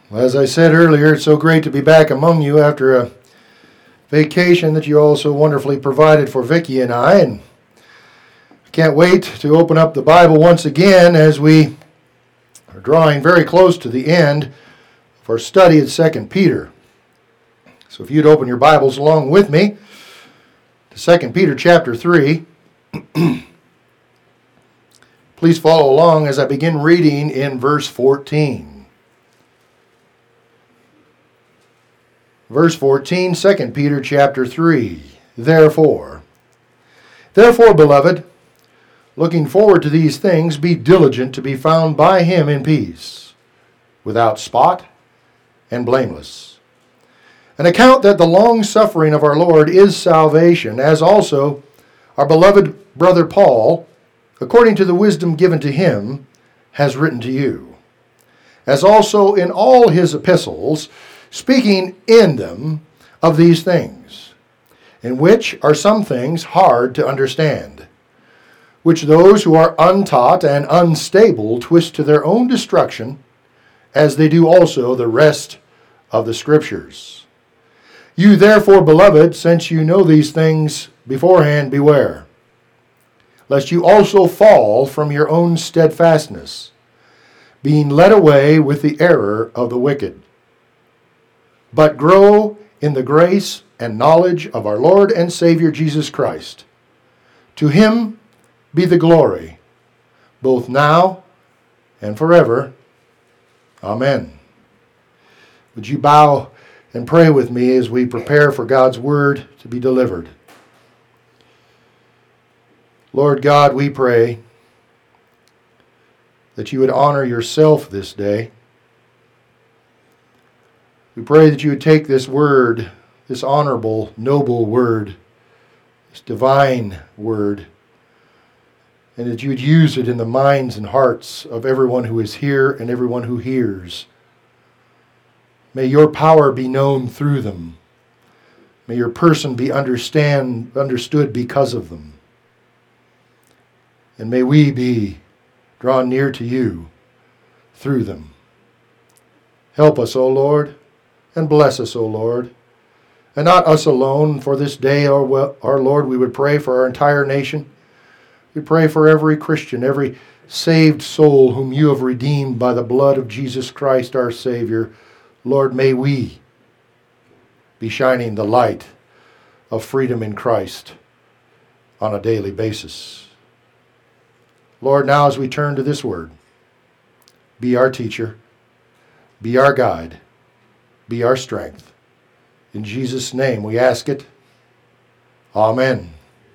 As I said earlier, it's so great to be back among you after a vacation that you all so wonderfully provided for Vicki and I. And I can't wait to open up the Bible once again as we are drawing very close to the end of our study at 2 Peter. So if you'd open your Bibles along with me to 2 Peter chapter 3. Please follow along as I begin reading in verse 14. Verse 14, 2 Peter chapter 3. Therefore, beloved, looking forward to these things, be diligent to be found by him in peace, without spot and blameless. And account that the long suffering of our Lord is salvation, as also our beloved brother Paul, according to the wisdom given to him, has written to you, as also in all his epistles, speaking in them of these things, in which are some things hard to understand, which those who are untaught and unstable twist to their own destruction, as they do also the rest of the Scriptures. You therefore, beloved, since you know these things beforehand, beware, lest you also fall from your own steadfastness, being led away with the error of the wicked. But grow in the grace and knowledge of our Lord and Savior Jesus Christ. To him be the glory, both now and forever. Amen. Would you bow and pray with me as we prepare for God's word to be delivered? Lord God, we pray that you would honor yourself this day. We pray that you would take this word, this honorable, noble word, this divine word, and that you would use it in the minds and hearts of everyone who is here and everyone who hears. May your power be known through them. May your person be understood because of them. And may we be drawn near to you through them. Help us, O Lord, and bless us, O Lord. And not us alone, for this day, our Lord, we would pray for our entire nation. We pray for every Christian, every saved soul whom you have redeemed by the blood of Jesus Christ, our Savior. Lord, may we be shining the light of freedom in Christ on a daily basis. Lord, now as we turn to this word, be our teacher, be our guide, be our strength. In Jesus' name we ask it. Amen.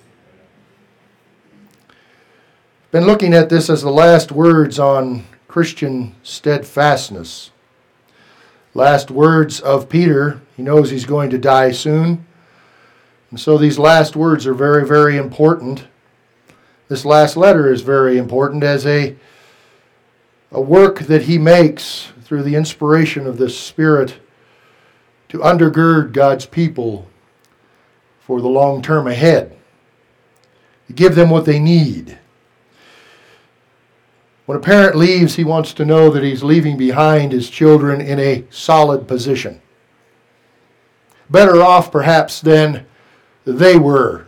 Been looking at this as the last words on Christian steadfastness. Last words of Peter. He knows he's going to die soon. And so these last words are very, very important. This last letter is very important as a work that he makes through the inspiration of the Spirit to undergird God's people for the long term ahead, to give them what they need. When a parent leaves, he wants to know that he's leaving behind his children in a solid position. Better off, perhaps, than they were.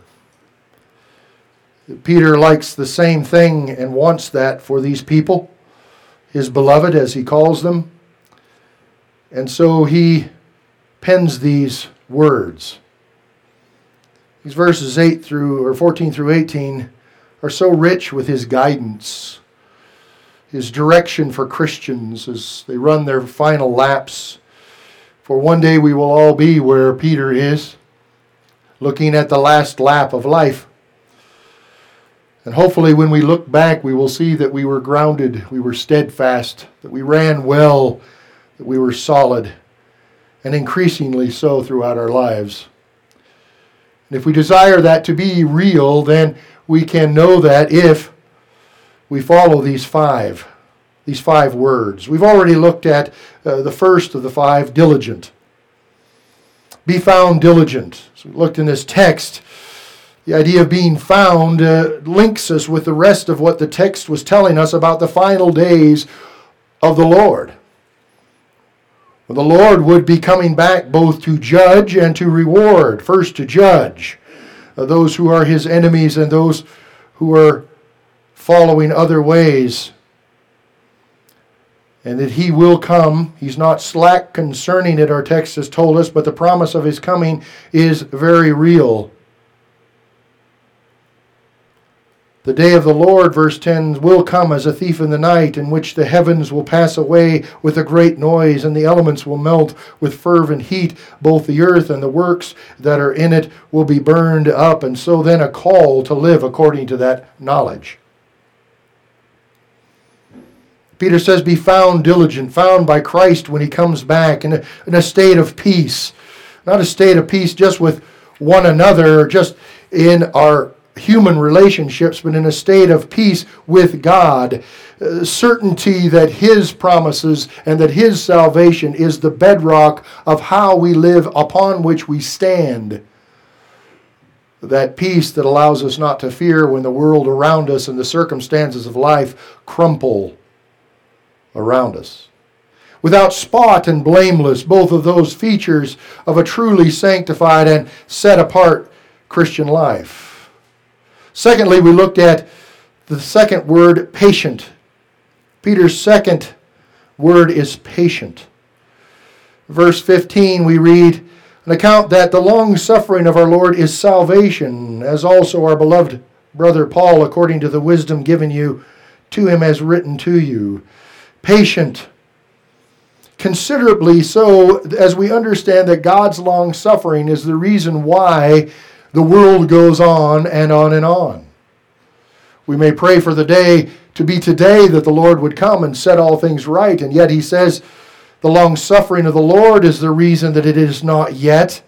Peter likes the same thing and wants that for these people, his beloved, as he calls them. And so he pens these words. These verses 14 through 18 are so rich with his guidance, his direction for Christians as they run their final laps. For one day we will all be where Peter is, looking at the last lap of life. And hopefully when we look back, we will see that we were grounded, we were steadfast, that we ran well, that we were solid, and increasingly so throughout our lives. And if we desire that to be real, then we can know that if we follow these five words. We've already looked at the first of the five, diligent. Be found diligent. So we looked in this text. The idea of being found links us with the rest of what the text was telling us about the final days of the Lord. The Lord would be coming back both to judge and to reward. First to judge those who are his enemies and those who are following other ways. And that he will come. He's not slack concerning it, our text has told us, but the promise of his coming is very real. The day of the Lord, verse 10, will come as a thief in the night, in which the heavens will pass away with a great noise, and the elements will melt with fervent heat. Both the earth and the works that are in it will be burned up. And so then a call to live according to that knowledge. Peter says, be found diligent, found by Christ when he comes back in a state of peace. Not a state of peace just with one another, or just in our human relationships, but in a state of peace with God. Certainty that his promises and that his salvation is the bedrock of how we live, upon which we stand. That peace that allows us not to fear when the world around us and the circumstances of life crumple around us. Without spot and blameless, both of those features of a truly sanctified and set apart Christian life. Secondly, we looked at the second word, patient. Peter's second word is patient. Verse 15, we read an account that the long suffering of our Lord is salvation, as also our beloved brother Paul, according to the wisdom given you to him, has written to you. Patient. Considerably so, as we understand that God's long suffering is the reason why the world goes on and on and on. We may pray for the day to be today that the Lord would come and set all things right, and yet he says the long suffering of the Lord is the reason that it is not yet,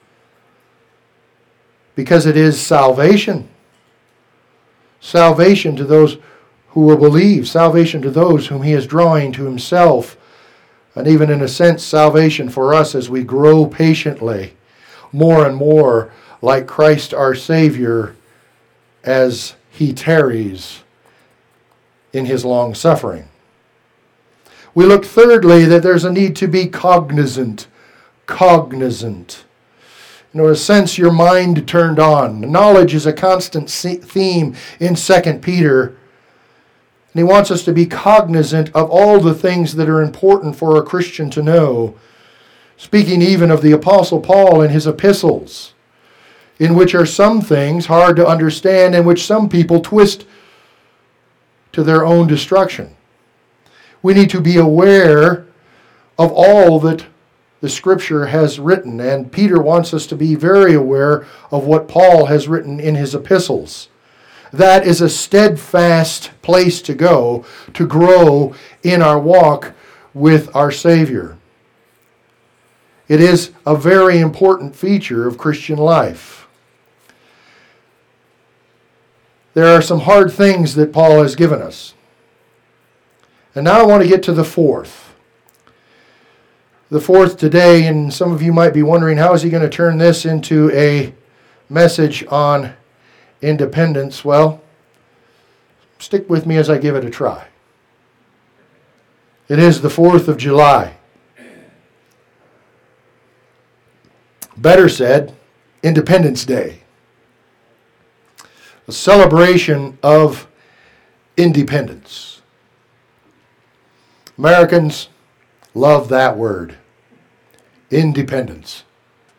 because it is salvation. Salvation to those who will believe, salvation to those whom he is drawing to himself, and even in a sense salvation for us as we grow patiently more and more like Christ our Savior as he tarries in his long suffering. We look thirdly that there's a need to be cognizant. Cognizant. In a sense, your mind turned on. Knowledge is a constant theme in 2 Peter. And he wants us to be cognizant of all the things that are important for a Christian to know. Speaking even of the Apostle Paul in his epistles, in which are some things hard to understand and which some people twist to their own destruction. We need to be aware of all that the Scripture has written, and Peter wants us to be very aware of what Paul has written in his epistles. That is a steadfast place to go to grow in our walk with our Savior. It is a very important feature of Christian life. There are some hard things that Paul has given us. And now I want to get to the fourth. The fourth today, and some of you might be wondering, how is he going to turn this into a message on independence? Well, stick with me as I give it a try. It is the 4th of July. Better said, Independence Day. A celebration of independence. Americans love that word, independence.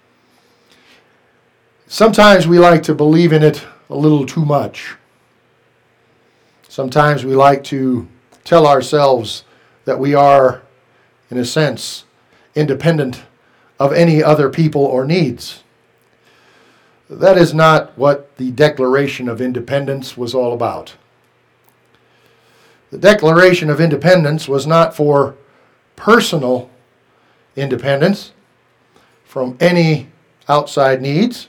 Sometimes we like to believe in it a little too much. Sometimes we like to tell ourselves that we are, in a sense, independent of any other people or needs. That is not what the Declaration of Independence was all about. The Declaration of Independence was not for personal independence from any outside needs,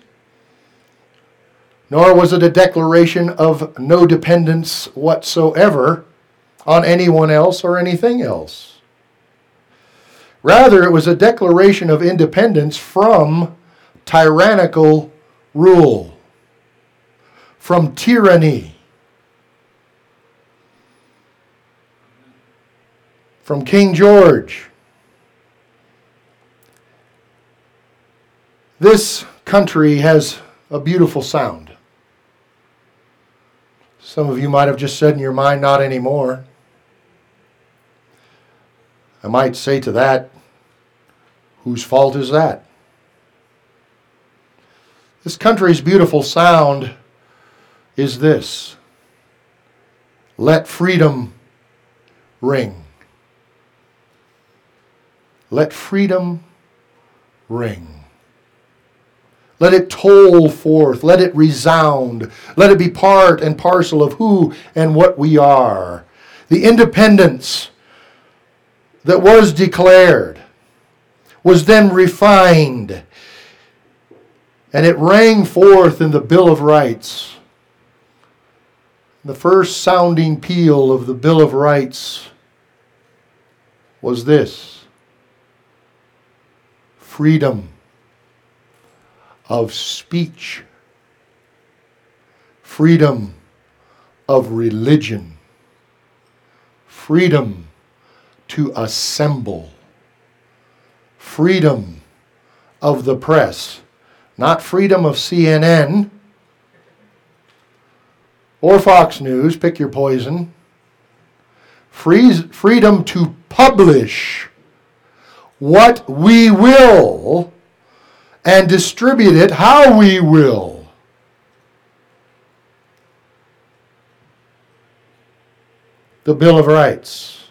nor was it a declaration of no dependence whatsoever on anyone else or anything else. Rather, it was a declaration of independence from tyrannical rule, from tyranny, from King George, This country has a beautiful sound. Some of you might have just said in your mind, not anymore. I might say to that, whose fault is that? This country's beautiful sound is this: let freedom ring. Let freedom ring. Let it toll forth. Let it resound. Let it be part and parcel of who and what we are. The independence that was declared was then refined, and it rang forth in the Bill of Rights. The first sounding peal of the Bill of Rights was this: freedom of speech, freedom of religion, freedom to assemble, freedom of the press, not freedom of CNN or Fox News, pick your poison. Freedom to publish what we will and distribute it how we will. The Bill of Rights.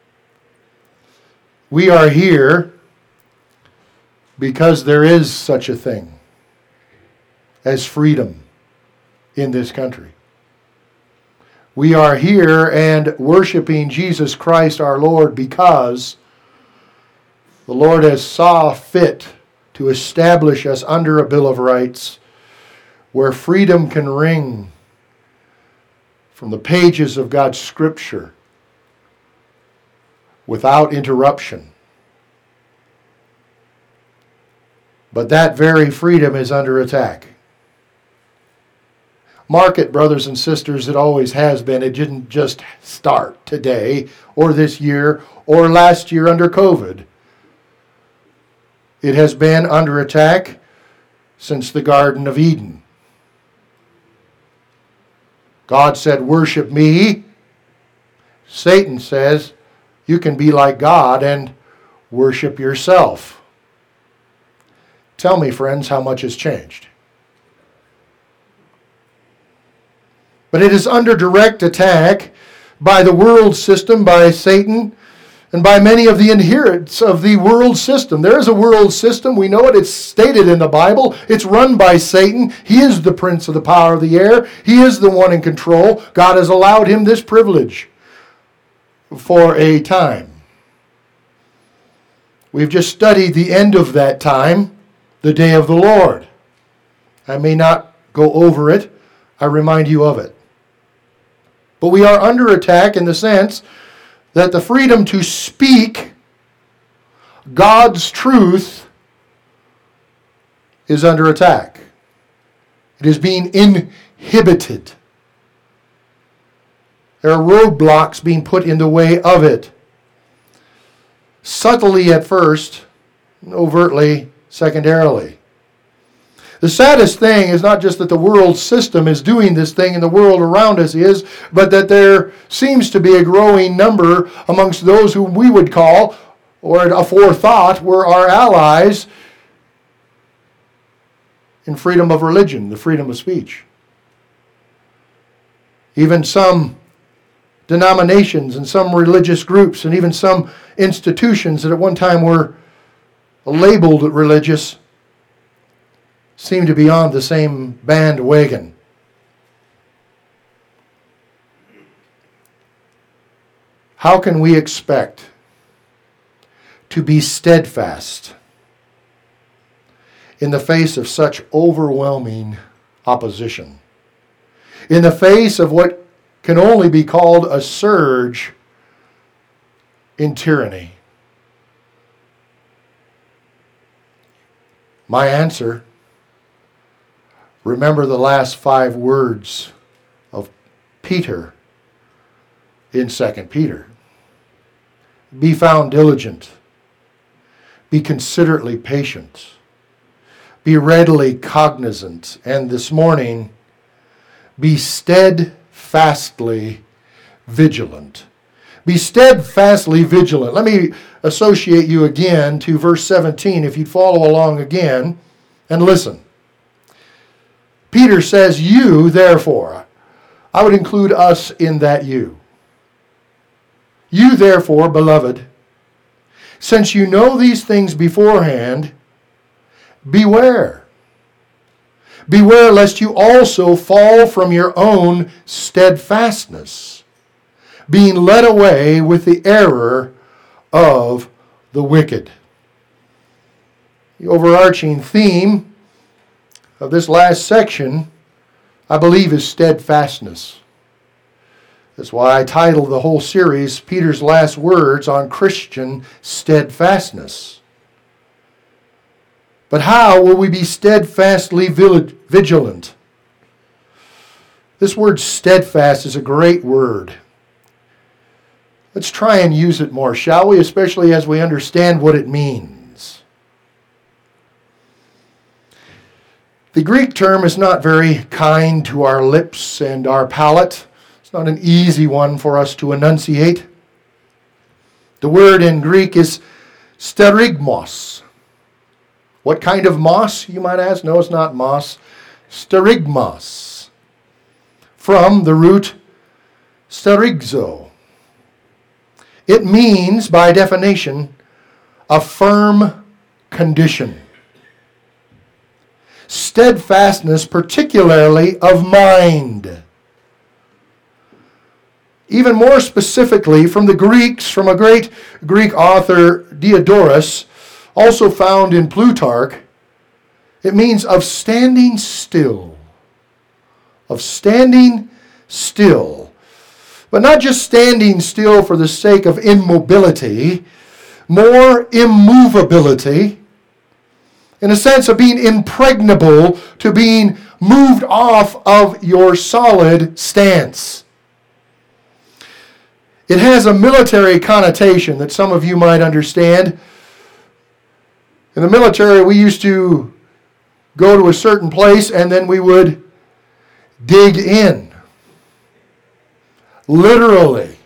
We are here because there is such a thing as freedom in this country. We are here and worshiping Jesus Christ our Lord because the Lord has saw fit to establish us under a Bill of Rights where freedom can ring from the pages of God's Scripture without interruption. But that very freedom is under attack. Mark it, brothers and sisters, it always has been. It didn't just start today or this year or last year under COVID. It has been under attack since the Garden of Eden. God said, worship me. Satan says, you can be like God and worship yourself. Tell me, friends, how much has changed? But it is under direct attack by the world system, by Satan, and by many of the adherents of the world system. There is a world system. We know it. It's stated in the Bible. It's run by Satan. He is the prince of the power of the air. He is the one in control. God has allowed him this privilege for a time. We've just studied the end of that time, the day of the Lord. I may not go over it. I remind you of it. But we are under attack in the sense that the freedom to speak God's truth is under attack. It is being inhibited. There are roadblocks being put in the way of it. Subtly at first, overtly secondarily. The saddest thing is not just that the world system is doing this thing and the world around us is, but that there seems to be a growing number amongst those whom we would call, or a forethought, were our allies in freedom of religion, the freedom of speech. Even some denominations and some religious groups and even some institutions that at one time were labeled religious seem to be on the same bandwagon. How can we expect to be steadfast in the face of such overwhelming opposition? In the face of what can only be called a surge in tyranny? My answer: remember the last 5 words of Peter in 2 Peter. Be found diligent. Be considerately patient. be readily cognizant. And this morning, be steadfastly vigilant. Be steadfastly vigilant. Let me associate you again to verse 17, if you'd follow along again and listen. Peter says, you, therefore. I would include us in that you. You, therefore, beloved, since you know these things beforehand, beware. Beware lest you also fall from your own steadfastness, being led away with the error of the wicked. The overarching theme of this last section, I believe, is steadfastness. That's why I titled the whole series, Peter's Last Words on Christian Steadfastness. But how will we be steadfastly vigilant? This word steadfast is a great word. Let's try and use it more, shall we? Especially as we understand what it means. The Greek term is not very kind to our lips and our palate. It's not an easy one for us to enunciate. The word in Greek is sterigmos. What kind of moss, you might ask? No, it's not moss. Sterigmos. From the root sterigzo. It means, by definition, a firm condition. Steadfastness, particularly of mind. Even more specifically, from the Greeks, from a great Greek author, Diodorus, also found in Plutarch, it means of standing still. Of standing still. But not just standing still for the sake of immobility, more immovability, in a sense of being impregnable to being moved off of your solid stance. It has a military connotation that some of you might understand. In the military, we used to go to a certain place and then we would dig in. Literally.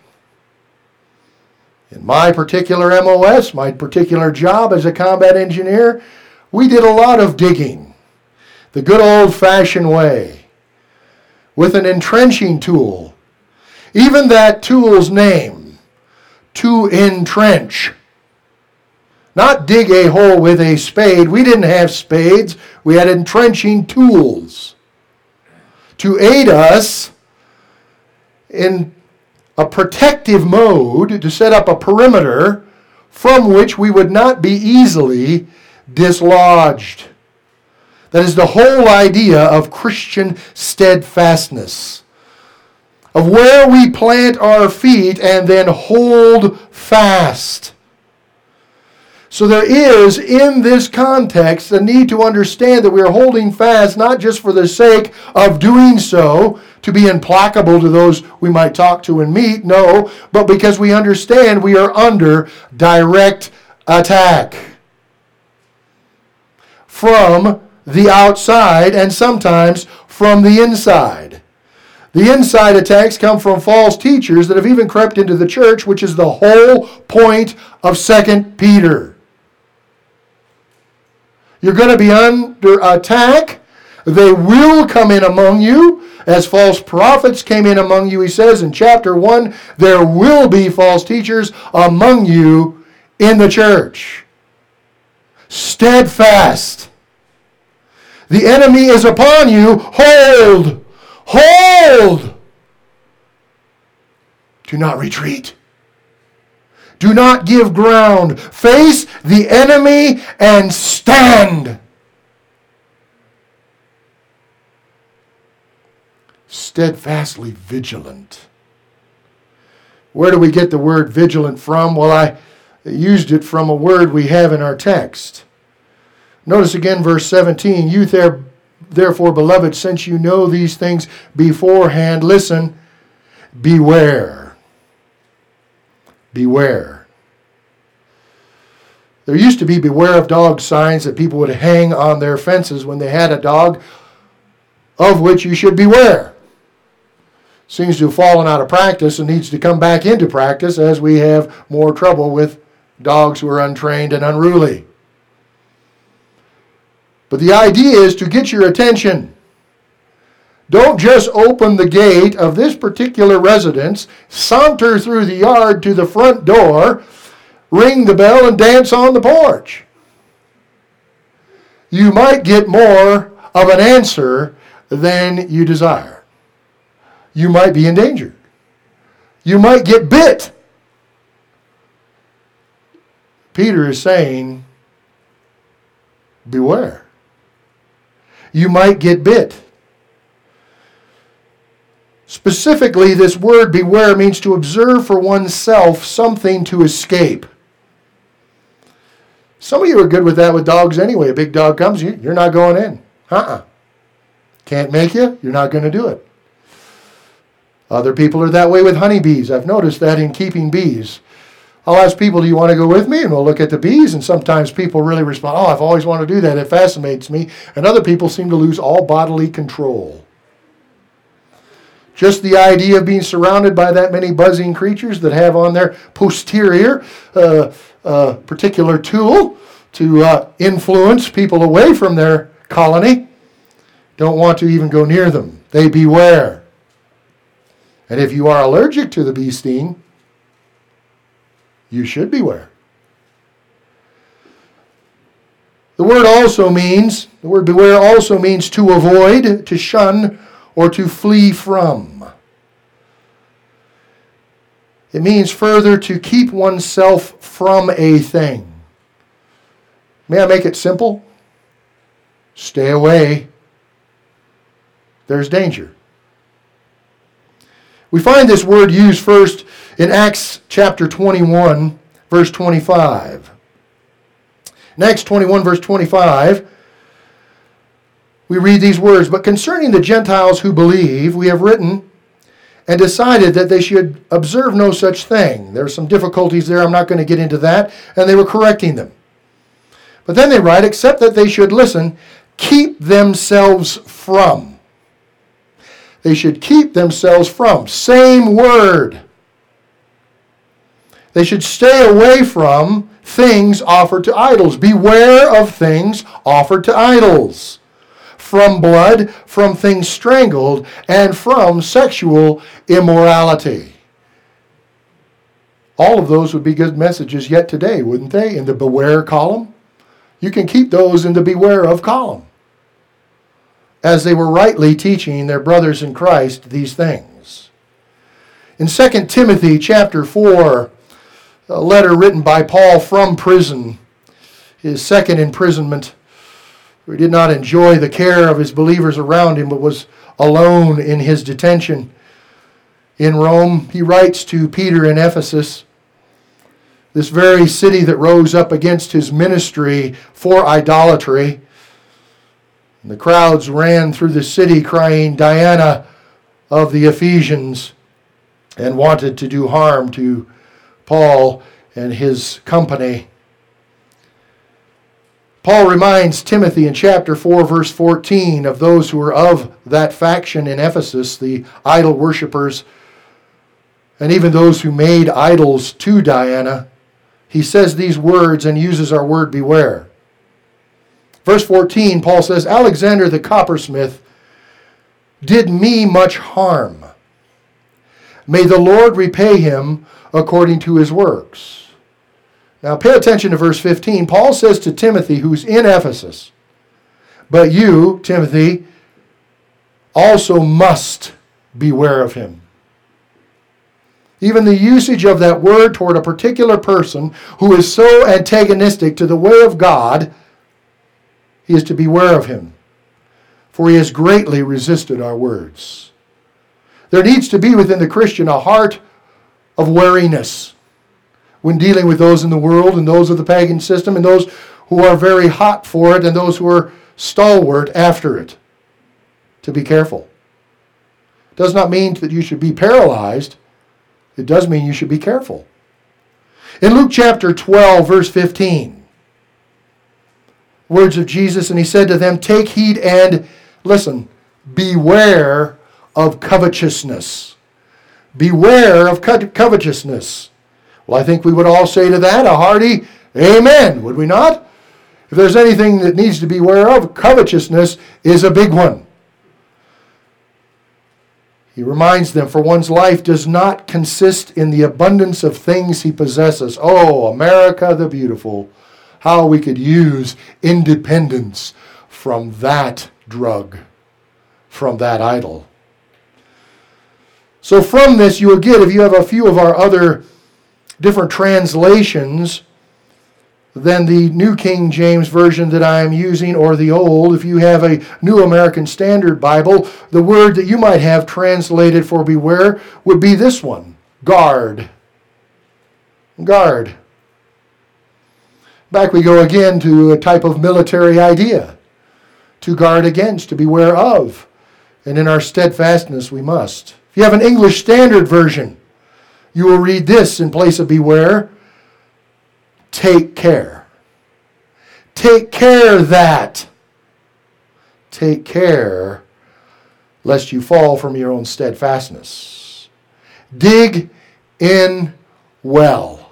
In my particular MOS, my particular job as a combat engineer, we did a lot of digging. The good old-fashioned way. With an entrenching tool. Even that tool's name, to entrench. Not dig a hole with a spade. We didn't have spades. We had entrenching tools to aid us in a protective mode, to set up a perimeter from which we would not be easily dislodged. That is the whole idea of Christian steadfastness. Of where we plant our feet and then hold fast. So there is, in this context, the need to understand that we are holding fast not just for the sake of doing so, to be implacable to those we might talk to and meet, no, but because we understand we are under direct attack. From the outside and sometimes from the inside. The inside attacks come from false teachers that have even crept into the church, which is the whole point of 2 Peter. You're going to be under attack. They will come in among you. As false prophets came in among you, he says in chapter 1, there will be false teachers among you in the church. Steadfast. The enemy is upon you. Hold. Hold. Do not retreat. Do not give ground. Face the enemy and stand. Steadfastly vigilant. Where do we get the word vigilant from? Well, I used it from a word we have in our text. Notice again verse 17. You therefore, beloved, since you know these things beforehand, listen, beware. Beware. There used to be beware of dog signs that people would hang on their fences when they had a dog, of which you should beware. Seems to have fallen out of practice and needs to come back into practice as we have more trouble with dogs who are untrained and unruly. But the idea is to get your attention. Don't just open the gate of this particular residence, saunter through the yard to the front door, ring the bell, and dance on the porch. You might get more of an answer than you desire. You might be in danger. You might get bit. Peter is saying, beware. You might get bit. Specifically, this word beware means to observe for oneself something to escape. Some of you are good with that with dogs anyway. A big dog comes, you're not going in. Can't make you, you're not going to do it. Other people are that way with honeybees. I've noticed that in keeping bees. I'll ask people, do you want to go with me? And we'll look at the bees, and sometimes people really respond, I've always wanted to do that. It fascinates me. And other people seem to lose all bodily control. Just the idea of being surrounded by that many buzzing creatures that have on their posterior a particular tool to influence people away from their colony, don't want to even go near them. They beware. And if you are allergic to the bee sting, you should beware. The word beware also means to avoid, to shun, or to flee from. It means further to keep oneself from a thing. May I make it simple? Stay away. There's danger. We find this word used first in Acts chapter 21, verse 25. In Acts 21, verse 25, we read these words, "But concerning the Gentiles who believe, we have written and decided that they should observe no such thing." There are some difficulties there. I'm not going to get into that. And they were correcting them. But then they write, except that they should keep themselves from. They should keep themselves from. Same word. They should stay away from things offered to idols. Beware of things offered to idols. From blood, from things strangled, and from sexual immorality. All of those would be good messages yet today, wouldn't they? In the beware column. You can keep those in the beware of column, as they were rightly teaching their brothers in Christ these things. In 2 Timothy chapter 4, a letter written by Paul from prison, his second imprisonment, where he did not enjoy the care of his believers around him, but was alone in his detention in Rome. He writes to Peter in Ephesus, this very city that rose up against his ministry for idolatry. And the crowds ran through the city crying, "Diana of the Ephesians," and wanted to do harm to Paul and his company. Paul reminds Timothy in chapter 4, verse 14, of those who were of that faction in Ephesus, the idol worshippers, and even those who made idols to Diana. He says these words and uses our word beware. Verse 14, Paul says, "Alexander the coppersmith did me much harm. May the Lord repay him according to his works." Now pay attention to verse 15. Paul says to Timothy, who's in Ephesus, "But you, Timothy, also must beware of him." Even the usage of that word toward a particular person who is so antagonistic to the way of God, he is to beware of him, for he has greatly resisted our words. There needs to be within the Christian a heart of wariness when dealing with those in the world and those of the pagan system and those who are very hot for it and those who are stalwart after it. To be careful. It does not mean that you should be paralyzed. It does mean you should be careful. In Luke chapter 12, verse 15, words of Jesus, and he said to them, take heed and, listen, beware of covetousness. Beware of covetousness. Well, I think we would all say to that a hearty amen, would we not? If there's anything that needs to be aware of, covetousness is a big one. He reminds them, for one's life does not consist in the abundance of things he possesses. Oh, America the beautiful. How we could use independence from that drug, from that idol. So from this you will get, if you have a few of our other different translations than the New King James Version that I am using, or the Old, if you have a New American Standard Bible, the word that you might have translated for beware would be this one, guard. Guard. Back we go again to a type of military idea. To guard against, to beware of. And in our steadfastness we must. If you have an English Standard Version, you will read this in place of beware. Take care. Take care that. Take care lest you fall from your own steadfastness. Dig in well.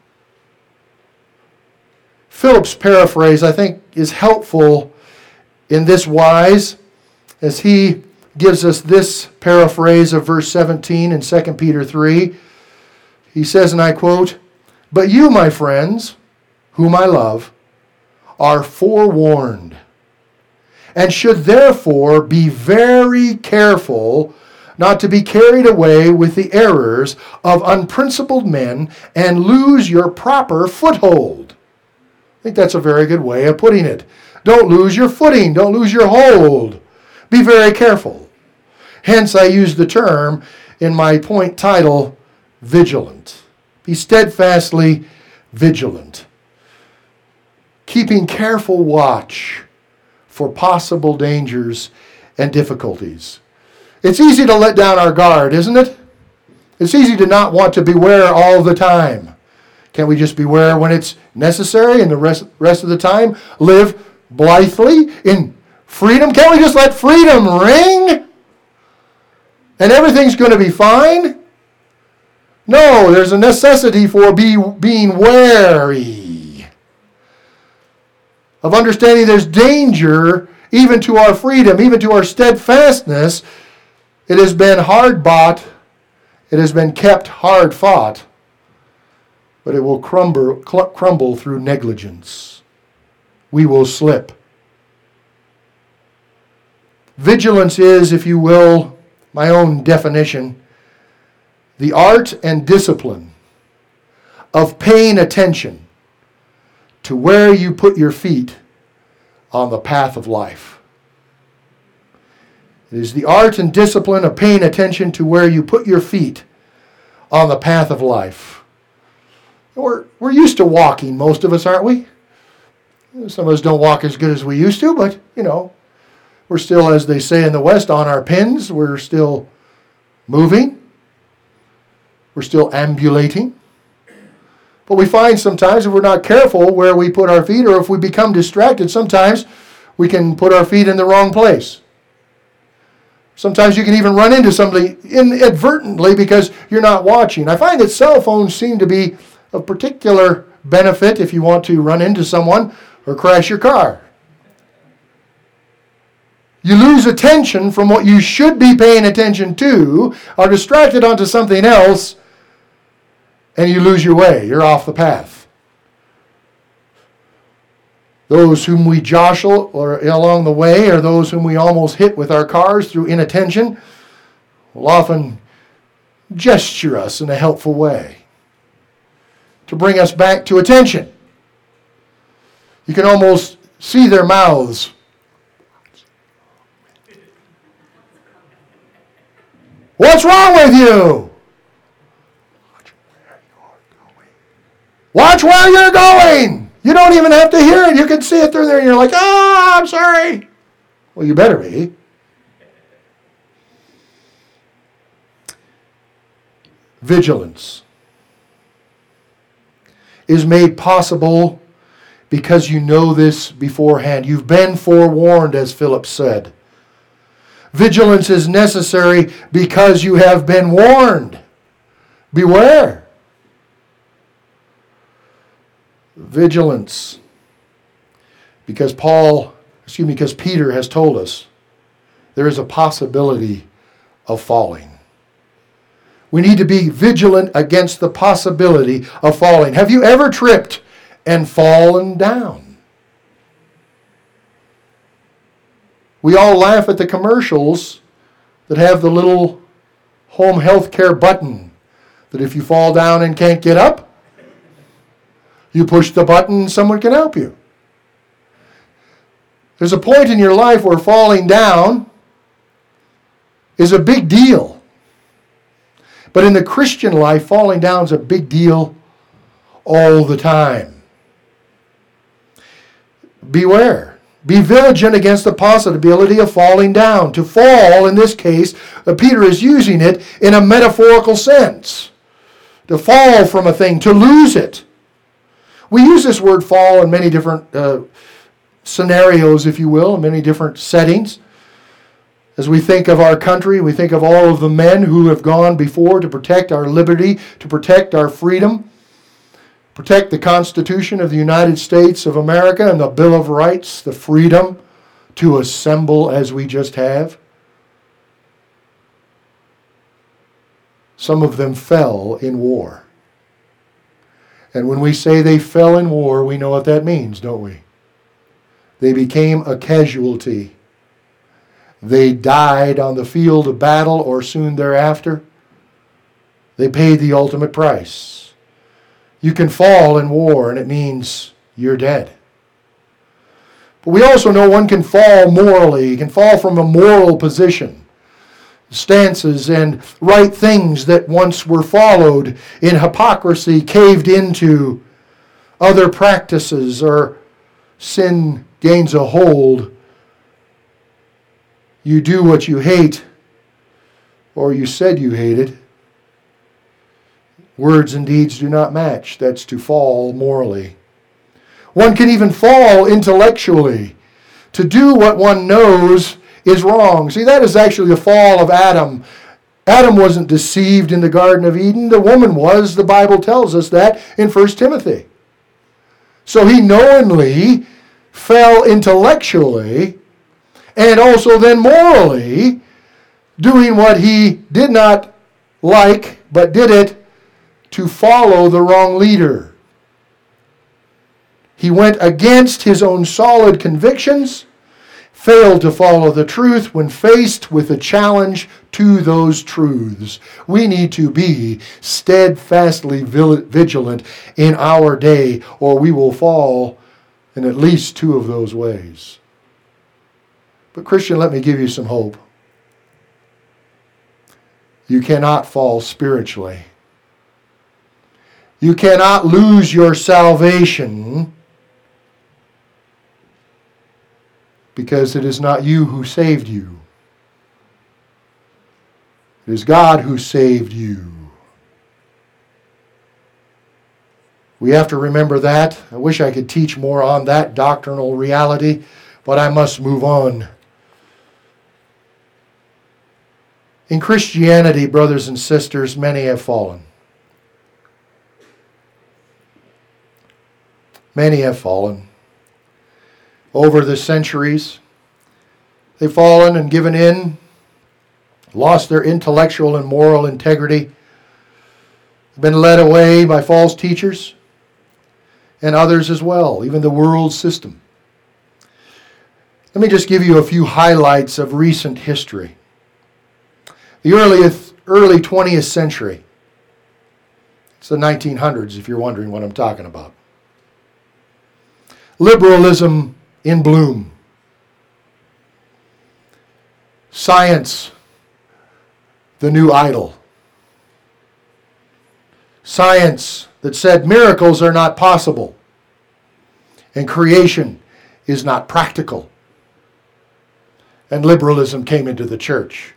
Philip's paraphrase, I think, is helpful in this wise as he gives us this paraphrase of verse 17 in 2 Peter 3. He says, and I quote, but you, my friends, whom I love, are forewarned, and should therefore be very careful not to be carried away with the errors of unprincipled men and lose your proper foothold. I think that's a very good way of putting it. Don't lose your footing. Don't lose your hold. Be very careful. Hence, I use the term in my point title, vigilant. Be steadfastly vigilant. Keeping careful watch for possible dangers and difficulties. It's easy to let down our guard, isn't it? It's easy to not want to beware all the time. Can't we just beware when it's necessary and the rest of the time live blithely in freedom? Can't we just let freedom ring and everything's going to be fine? No, there's a necessity for being wary of understanding there's danger even to our freedom, even to our steadfastness. It has been hard bought, it has been kept hard fought, but it will crumble through negligence. We will slip. Vigilance is, if you will, my own definition, the art and discipline of paying attention to where you put your feet on the path of life. It is the art and discipline of paying attention to where you put your feet on the path of life. We're used to walking, most of us, aren't we? Some of us don't walk as good as we used to, but, we're still, as they say in the West, on our pins. We're still moving. We're still ambulating. But we find sometimes if we're not careful where we put our feet, or if we become distracted, sometimes we can put our feet in the wrong place. Sometimes you can even run into somebody inadvertently because you're not watching. I find that cell phones seem to be of particular benefit if you want to run into someone or crash your car. You lose attention from what you should be paying attention to, are distracted onto something else, and you lose your way. You're off the path. Those whom we jostle or along the way, or those whom we almost hit with our cars through inattention, will often gesture us in a helpful way to bring us back to attention. You can almost see their mouths. What's wrong with you? Watch where you're going. You don't even have to hear it. You can see it through there and you're like, I'm sorry. Well, you better be. Vigilance is made possible because you know this beforehand. You've been forewarned, as Philip said. Vigilance is necessary because you have been warned. Beware. Vigilance. Because Peter has told us there is a possibility of falling. We need to be vigilant against the possibility of falling. Have you ever tripped and fallen down? We all laugh at the commercials that have the little home health care button that if you fall down and can't get up, you push the button and someone can help you. There's a point in your life where falling down is a big deal. But in the Christian life, falling down is a big deal all the time. Beware. Be vigilant against the possibility of falling down. To fall, in this case, Peter is using it in a metaphorical sense. To fall from a thing, to lose it. We use this word fall in many different scenarios, if you will, in many different settings. As we think of our country, we think of all of the men who have gone before to protect our liberty, to protect our freedom, protect the Constitution of the United States of America and the Bill of Rights, the freedom to assemble as we just have. Some of them fell in war. And when we say they fell in war, we know what that means, don't we? They became a casualty. They died on the field of battle or soon thereafter. They paid the ultimate price. You can fall in war, and it means you're dead. But we also know one can fall morally. You can fall from a moral position. Stances and right things that once were followed in hypocrisy caved into, other practices, or sin gains a hold. You do what you hate, or you said you hated. Words and deeds do not match. That's to fall morally. One can even fall intellectually, to do what one knows is wrong. See, that is actually the fall of Adam. Adam wasn't deceived in the Garden of Eden. The woman was. The Bible tells us that in 1 Timothy. So he knowingly fell intellectually and also then morally, doing what he did not like, but did it to follow the wrong leader. He went against his own solid convictions, failed to follow the truth when faced with a challenge to those truths. We need to be steadfastly vigilant in our day, or we will fall in at least two of those ways. But Christian, let me give you some hope. You cannot fall spiritually. You cannot lose your salvation because it is not you who saved you. It is God who saved you. We have to remember that. I wish I could teach more on that doctrinal reality, but I must move on. In Christianity, brothers and sisters, many have fallen. Many have fallen. Over the centuries, they've fallen and given in, lost their intellectual and moral integrity, been led away by false teachers, and others as well, even the world system. Let me just give you a few highlights of recent history. The early 20th century. It's the 1900s, if you're wondering what I'm talking about. Liberalism in bloom. Science, the new idol. Science that said miracles are not possible and creation is not practical. And liberalism came into the church.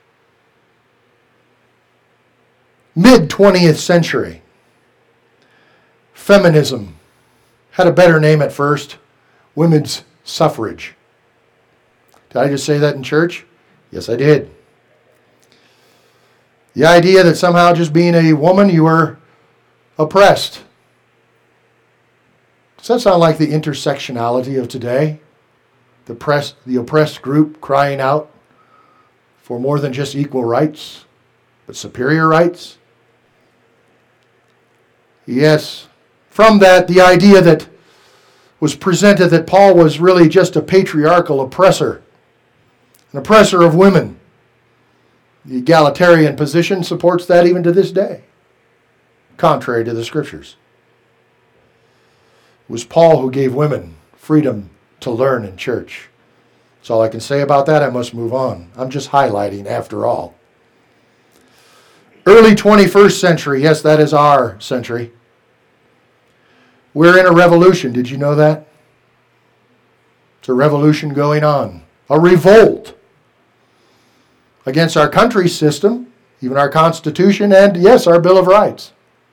Mid-20th century, feminism had a better name at first, women's suffrage. Did I just say that in church? Yes, I did. The idea that somehow just being a woman, you were oppressed. Does that sound like the intersectionality of today? The oppressed group crying out for more than just equal rights, but superior rights? Yes. From that, the idea that was presented that Paul was really just a patriarchal oppressor, an oppressor of women. The egalitarian position supports that even to this day, contrary to the Scriptures. It was Paul who gave women freedom to learn in church. That's all I can say about that. I must move on. I'm just highlighting after all. Early 21st century. Yes, that is our century. We're in a revolution. Did you know that? It's a revolution going on. A revolt against our country's system, even our Constitution, and yes, our Bill of Rights.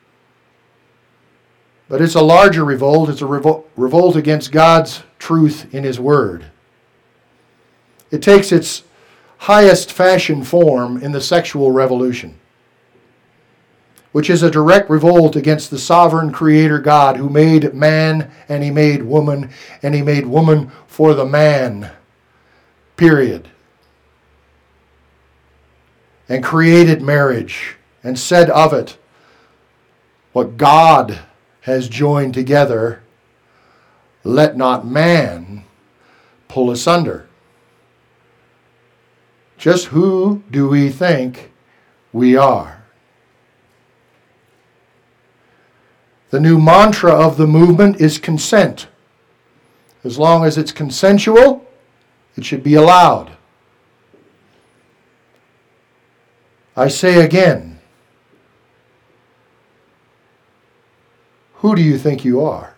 But it's a larger revolt. It's a revolt against God's truth in His Word. It takes its highest fashion form in the sexual revolution, which is a direct revolt against the sovereign Creator God who made man and He made woman, and He made woman for the man, period. And created marriage and said of it, what God has joined together, let not man pull asunder. Just who do we think we are? The new mantra of the movement is consent. As long as it's consensual, it should be allowed. I say again, who do you think you are?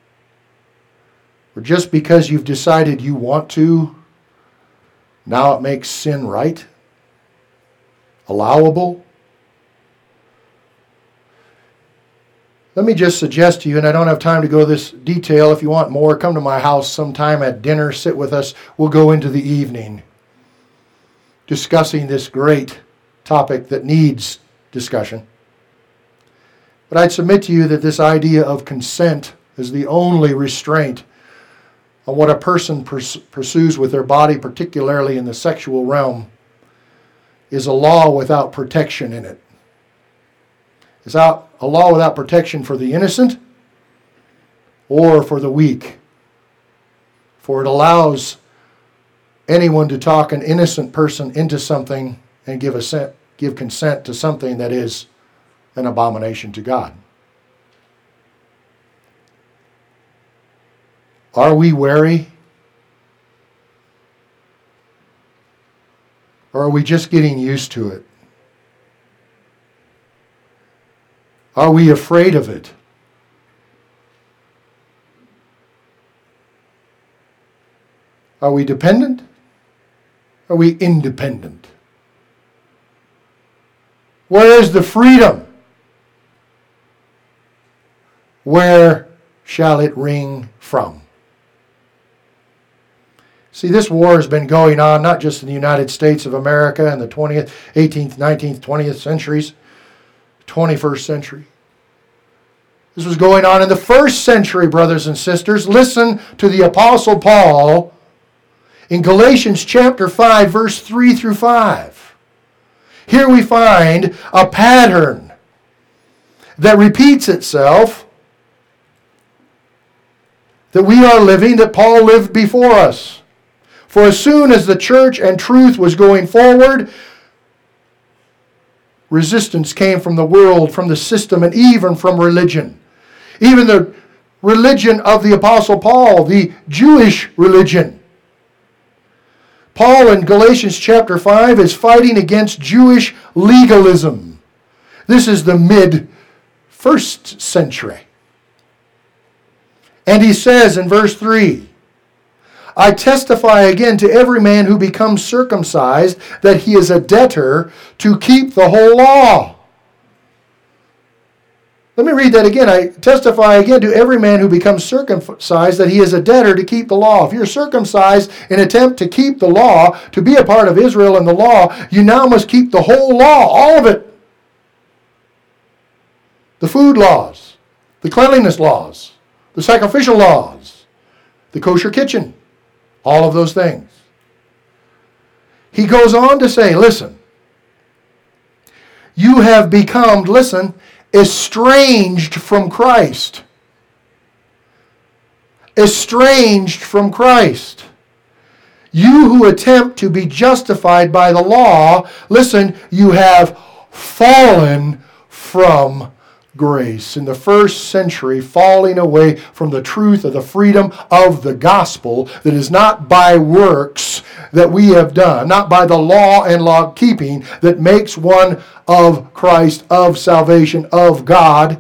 Or just because you've decided you want to, now it makes sin right? Allowable? Let me just suggest to you, and I don't have time to go this detail. If you want more, come to my house sometime at dinner, sit with us. We'll go into the evening discussing this great topic that needs discussion. But I'd submit to you that this idea of consent is the only restraint on what a person pursues with their body, particularly in the sexual realm, is a law without protection in it. It's a law without protection for the innocent or for the weak. For it allows anyone to talk an innocent person into something and give consent to something that is an abomination to God. Are we wary? Or are we just getting used to it? Are we afraid of it? Are we dependent? Are we independent? Where is the freedom? Where shall it ring from? See, this war has been going on not just in the United States of America in the 20th, 18th, 19th, 20th centuries, 21st century. This was going on in the first century, brothers and sisters. Listen to the Apostle Paul in Galatians chapter 5, verse 3 through 5. Here we find a pattern that repeats itself, that we are living, that Paul lived before us. For as soon as the church and truth was going forward, resistance came from the world, from the system, and even from religion. Even the religion of the Apostle Paul, the Jewish religion. Paul in Galatians chapter 5 is fighting against Jewish legalism. This is the mid-1st century. And he says in verse 3, I testify again to every man who becomes circumcised that he is a debtor to keep the whole law. Let me read that again. I testify again to every man who becomes circumcised that he is a debtor to keep the law. If you're circumcised in attempt to keep the law, to be a part of Israel and the law, you now must keep the whole law, all of it. The food laws, the cleanliness laws, the sacrificial laws, the kosher kitchen, all of those things. He goes on to say, listen, you have become, listen, estranged from Christ. Estranged from Christ. You who attempt to be justified by the law, listen, you have fallen from grace. In the first century, falling away from the truth of the freedom of the gospel that is not by works that we have done, not by the law and law keeping that makes one of Christ, of salvation, of God,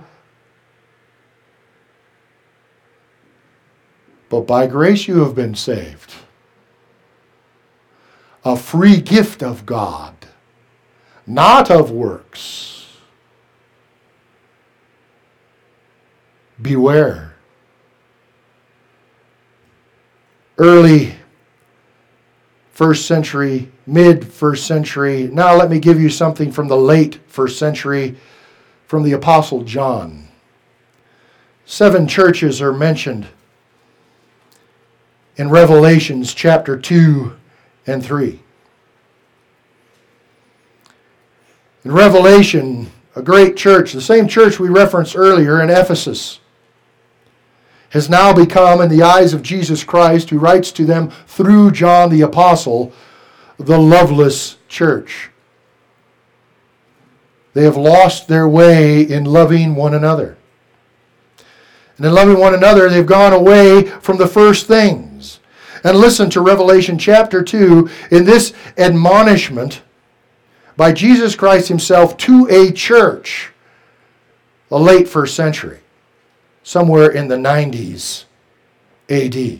but by grace you have been saved. A free gift of God, not of works. Beware. Early first century, mid first century. Now let me give you something from the late first century, from the Apostle John. 7 churches are mentioned in Revelations chapter 2 and 3. In Revelation, a great church, the same church we referenced earlier in Ephesus, has now become, in the eyes of Jesus Christ, who writes to them through John the Apostle, the loveless church. They have lost their way in loving one another. And in loving one another, they've gone away from the first things. And listen to Revelation chapter 2 in this admonishment by Jesus Christ himself to a church, the late first century, somewhere in the 90s AD.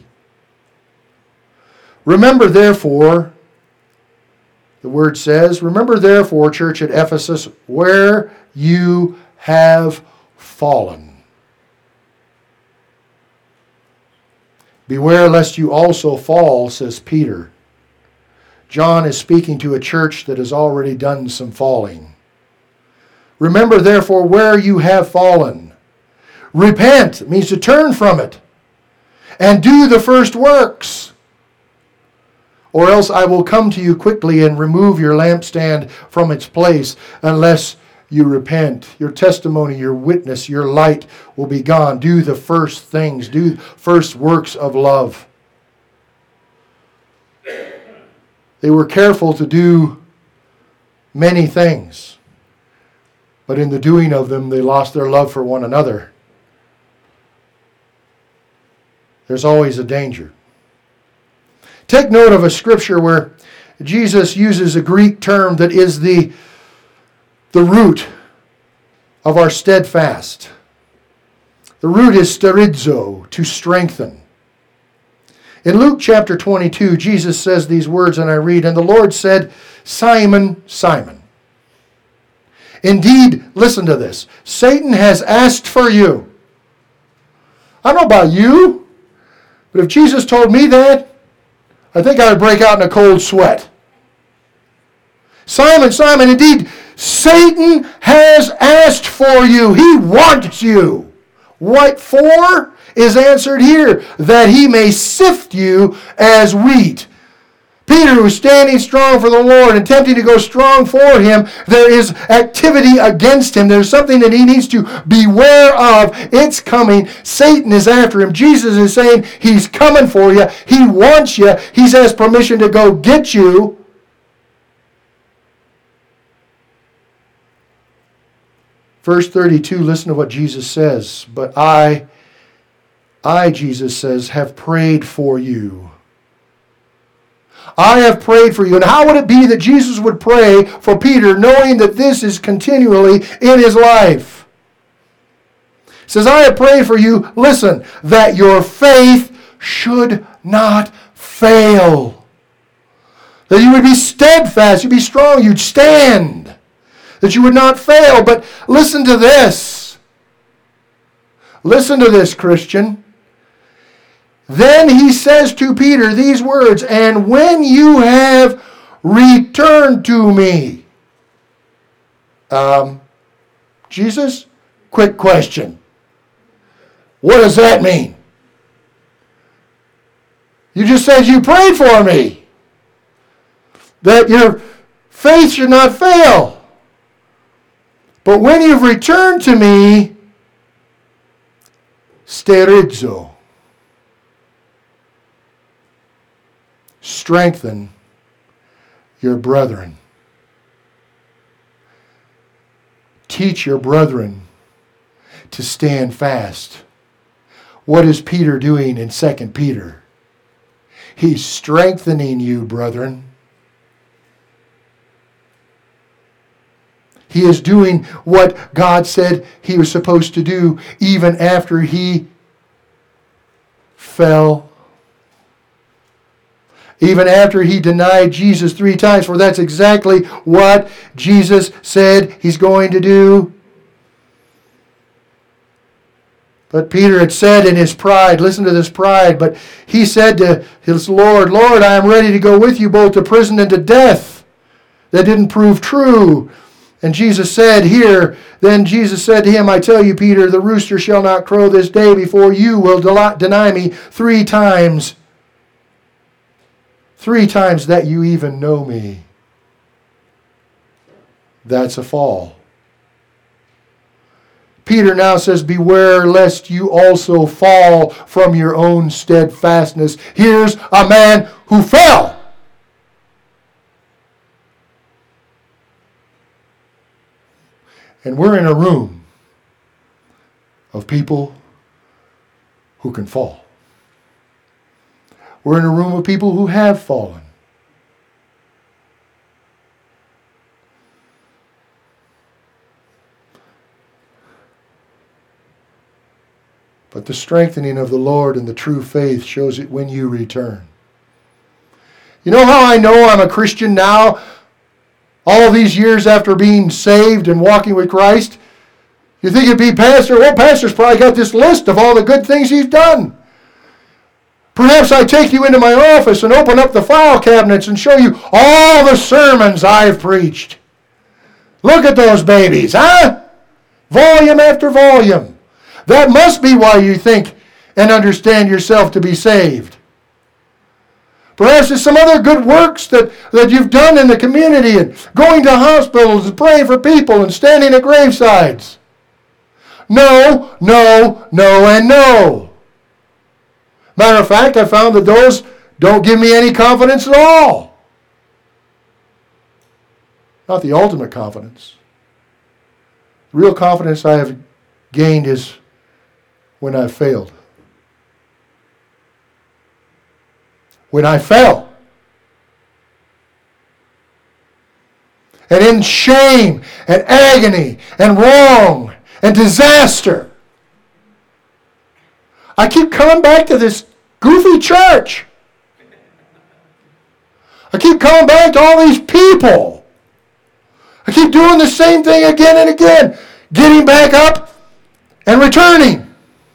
Remember therefore, the word says, remember therefore, church at Ephesus, where you have fallen. Beware lest you also fall, says Peter. John is speaking to a church that has already done some falling. Remember therefore where you have fallen. Repent means to turn from it and do the first works. Or else I will come to you quickly and remove your lampstand from its place unless you repent. Your testimony, your witness, your light will be gone. Do the first things. Do first works of love. They were careful to do many things, but in the doing of them, they lost their love for one another. There's always a danger. Take note of a scripture where Jesus uses a Greek term that is the root of our steadfast. The root is sterizo, to strengthen. In Luke chapter 22, Jesus says these words, and I read, and the Lord said, Simon, Simon. Indeed, listen to this, Satan has asked for you. I don't know about you, but if Jesus told me that, I think I would break out in a cold sweat. Simon, Simon, indeed, Satan has asked for you. He wants you. What for is answered here, that he may sift you as wheat. Peter, who is standing strong for the Lord, attempting to go strong for him, there is activity against him. There's something that he needs to beware of. It's coming. Satan is after him. Jesus is saying he's coming for you. He wants you. He has permission to go get you. Verse 32, listen to what Jesus says. But I, Jesus says, have prayed for you. I have prayed for you. And how would it be that Jesus would pray for Peter, knowing that this is continually in his life? He says, I have prayed for you, listen, that your faith should not fail. That you would be steadfast, you'd be strong, you'd stand. That you would not fail. But listen to this. Listen to this, Christian. Then he says to Peter these words, and when you have returned to me. Jesus, quick question. What does that mean? You just said you prayed for me. That your faith should not fail. But when you've returned to me, sterizo. Strengthen your brethren. Teach your brethren to stand fast. What is Peter doing in 2 Peter? He's strengthening you, brethren. He is doing what God said he was supposed to do even after he fell. Even after he denied Jesus 3 times, for that's exactly what Jesus said he's going to do. But Peter had said in his pride, listen to this pride, but he said to his Lord, Lord, I am ready to go with you both to prison and to death. That didn't prove true. And Jesus said here, then Jesus said to him, I tell you, Peter, the rooster shall not crow this day before you will deny me 3 times. 3 times that you even know me. That's a fall. Peter now says, beware lest you also fall from your own steadfastness. Here's a man who fell. And we're in a room of people who can fall. We're in a room of people who have fallen. But the strengthening of the Lord and the true faith shows it when you return. You know how I know I'm a Christian now, all these years after being saved and walking with Christ? You think it'd be Pastor? Well, Pastor's probably got this list of all the good things he's done. Perhaps I take you into my office and open up the file cabinets and show you all the sermons I've preached. Look at those babies, huh? Volume after volume. That must be why you think and understand yourself to be saved. Perhaps there's some other good works that you've done in the community and going to hospitals and praying for people and standing at gravesides. No, no, no, and no. Matter of fact, I found that those don't give me any confidence at all. Not the ultimate confidence. Real confidence I have gained is when I failed. When I fell. And in shame and agony and wrong and disaster, I keep coming back to this goofy church. I keep coming back to all these people. I keep doing the same thing again and again. Getting back up and returning.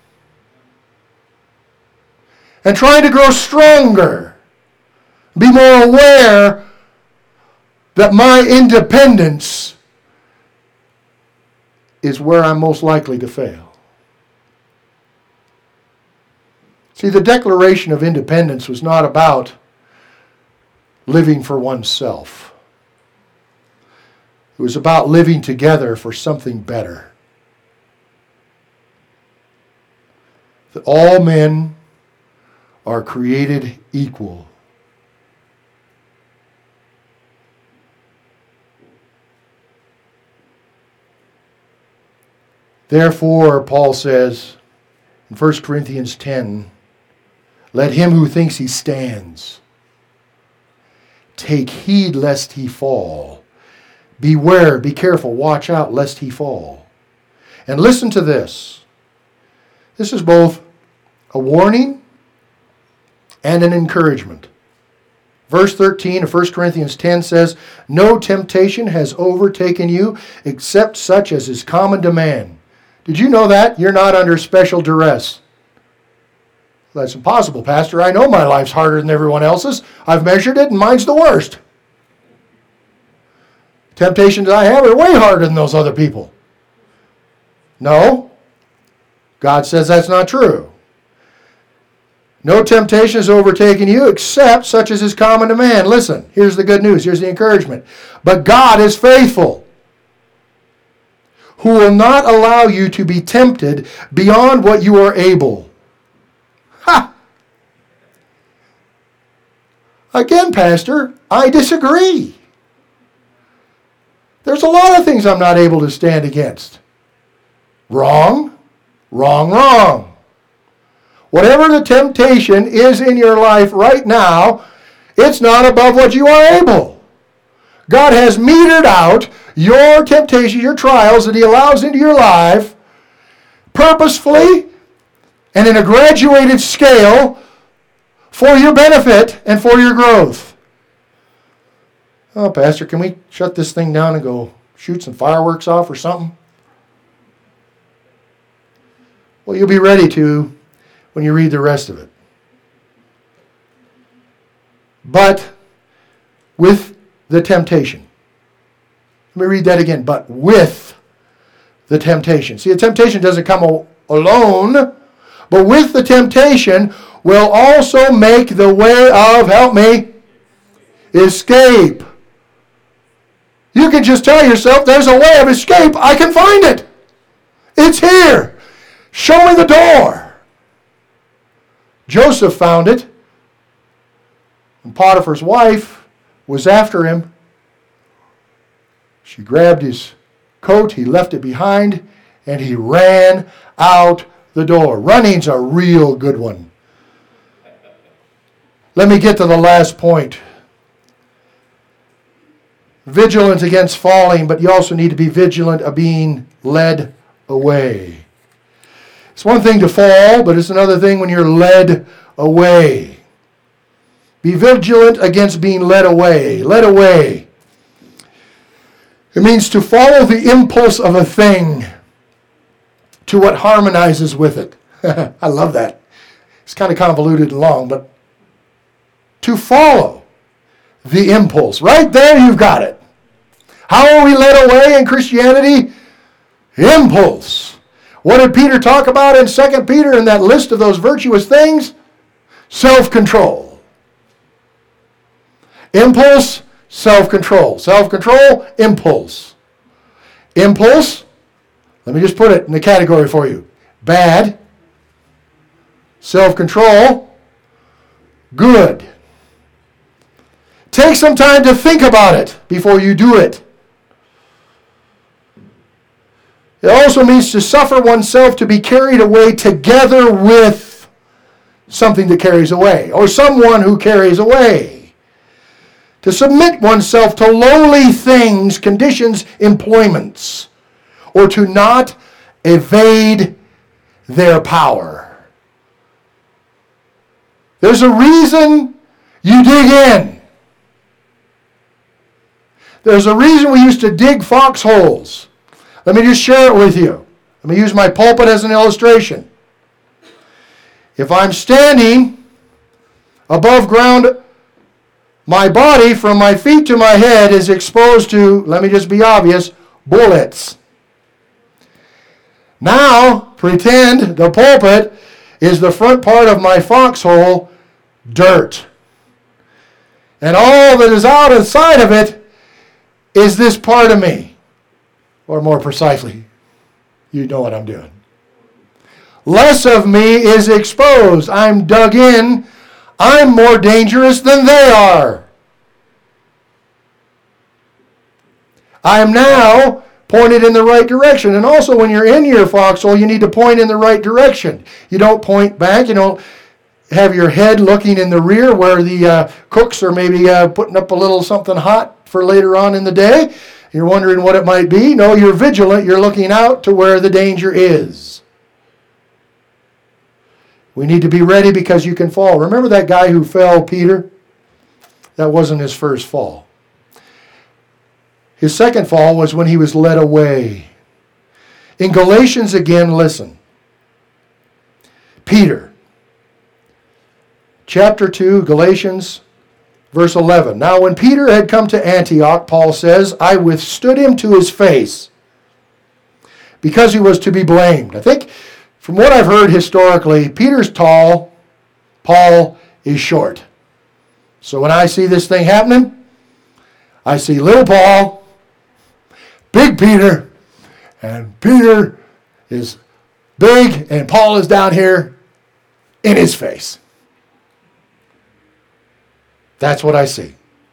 And trying to grow stronger. Be more aware that my independence is where I'm most likely to fail. See, the Declaration of Independence was not about living for oneself. It was about living together for something better. That all men are created equal. Therefore, Paul says in 1 Corinthians 10, let him who thinks he stands take heed lest he fall. Beware, be careful, watch out lest he fall. And listen to this. This is both a warning and an encouragement. Verse 13 of 1 Corinthians 10 says, no temptation has overtaken you except such as is common to man. Did you know that? You're not under special duress. That's impossible, Pastor. I know my life's harder than everyone else's. I've measured it, and mine's the worst. Temptations I have are way harder than those other people. No. God says that's not true. No temptation has overtaken you except such as is common to man. Listen, here's the good news. Here's the encouragement. But God is faithful, who will not allow you to be tempted beyond what you are able. Ha! Again, Pastor, I disagree. There's a lot of things I'm not able to stand against. Wrong, wrong, wrong. Whatever the temptation is in your life right now, it's not above what you are able. God has metered out your temptation, your trials that He allows into your life purposefully and in a graduated scale for your benefit and for your growth. Oh, Pastor, can we shut this thing down and go shoot some fireworks off or something? Well, you'll be ready to when you read the rest of it. But with the temptation. Let me read that again. But with the temptation. See, the temptation doesn't come alone, but with the temptation will also make the way of, help me, escape. You can just tell yourself, there's a way of escape. I can find it. It's here. Show me the door. Joseph found it. And Potiphar's wife was after him. She grabbed his coat, he left it behind, and he ran out the door. Running's a real good one. Let me get to the last point. Vigilant against falling, but you also need to be vigilant of being led away. It's one thing to fall, but it's another thing when you're led away. Be vigilant against being led away. Led away. It means to follow the impulse of a thing to what harmonizes with it. I love that. It's kind of convoluted and long, but to follow the impulse. Right there, you've got it. How are we led away in Christianity? Impulse. What did Peter talk about in 2 Peter in that list of those virtuous things? Self-control. Impulse, self-control. Self-control, impulse. Impulse, let me just put it in the category for you. Bad. Self-control, good. Take some time to think about it before you do it. It also means to suffer oneself to be carried away together with something that carries away, or someone who carries away. To submit oneself to lowly things, conditions, employments, or to not evade their power. There's a reason you dig in. There's a reason we used to dig foxholes. Let me just share it with you. Let me use my pulpit as an illustration. If I'm standing above ground, my body from my feet to my head is exposed to, let me just be obvious, bullets. Now, pretend the pulpit is the front part of my foxhole, dirt. And all that is out inside of it is this part of me. Or more precisely, you know what I'm doing. Less of me is exposed. I'm dug in. I'm more dangerous than they are. I am now pointed in the right direction. And also when you're in your foxhole, you need to point in the right direction. You don't point back. You don't have your head looking in the rear where the cooks are maybe putting up a little something hot for later on in the day. You're wondering what it might be. No, you're vigilant. You're looking out to where the danger is. We need to be ready because you can fall. Remember that guy who fell, Peter? That wasn't his first fall. His second fall was when he was led away. In Galatians again, listen. Peter, chapter 2, Galatians, verse 11. Now when Peter had come to Antioch, Paul says, I withstood him to his face because he was to be blamed. I think from what I've heard historically, Peter's tall, Paul is short. So when I see this thing happening, I see little Paul, big Peter, and Peter is big and Paul is down here in his face. That's what I see.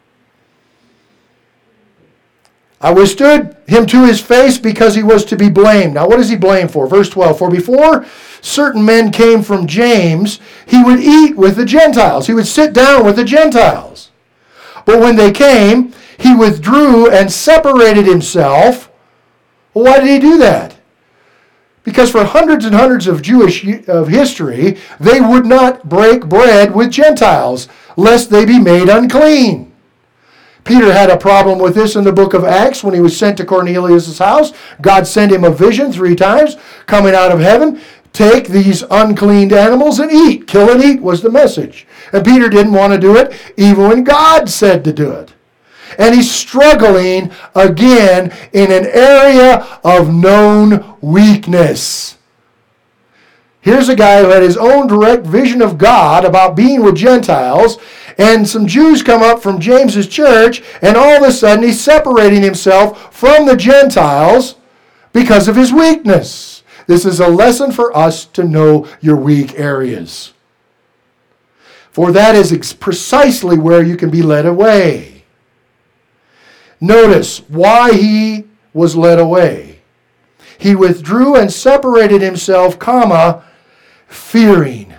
I withstood him to his face because he was to be blamed. Now what is he blamed for? Verse 12, for before certain men came from James, he would eat with the Gentiles. He would sit down with the Gentiles. But when they came, he withdrew and separated himself. Well, why did he do that? Because for hundreds and hundreds of history, they would not break bread with Gentiles, lest they be made unclean. Peter had a problem with this in the book of Acts when he was sent to Cornelius' house. God sent him a vision 3 times coming out of heaven. Take these uncleaned animals and eat. Kill and eat was the message. And Peter didn't want to do it even when God said to do it. And he's struggling again in an area of known weakness. Here's a guy who had his own direct vision of God about being with Gentiles, and some Jews come up from James's church, and all of a sudden he's separating himself from the Gentiles because of his weakness. This is a lesson for us to know your weak areas. For that is precisely where you can be led away. Notice why he was led away. He withdrew and separated himself, fearing.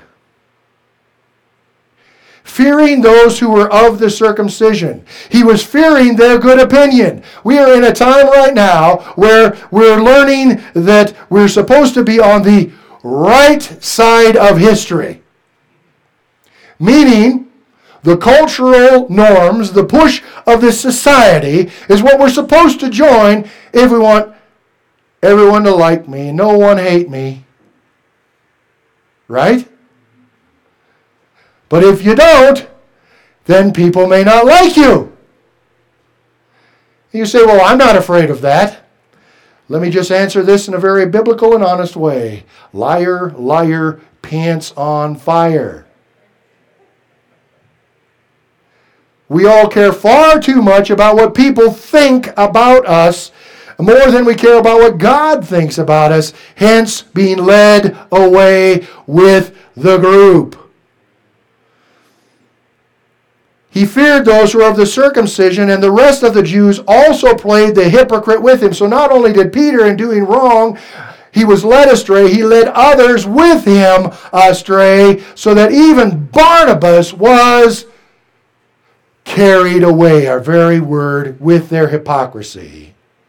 Fearing those who were of the circumcision. He was fearing their good opinion. We are in a time right now where we're learning that we're supposed to be on the right side of history. Meaning, the cultural norms, the push of this society is what we're supposed to join if we want everyone to like me, no one hate me. Right? But if you don't, then people may not like you. You say, well, I'm not afraid of that. Let me just answer this in a very biblical and honest way. Liar, liar, pants on fire. We all care far too much about what people think about us more than we care about what God thinks about us, hence being led away with the group. He feared those who were of the circumcision, and the rest of the Jews also played the hypocrite with him. So not only did Peter, in doing wrong, he was led astray, he led others with him astray, so that even Barnabas was carried away, our very word, with their hypocrisy.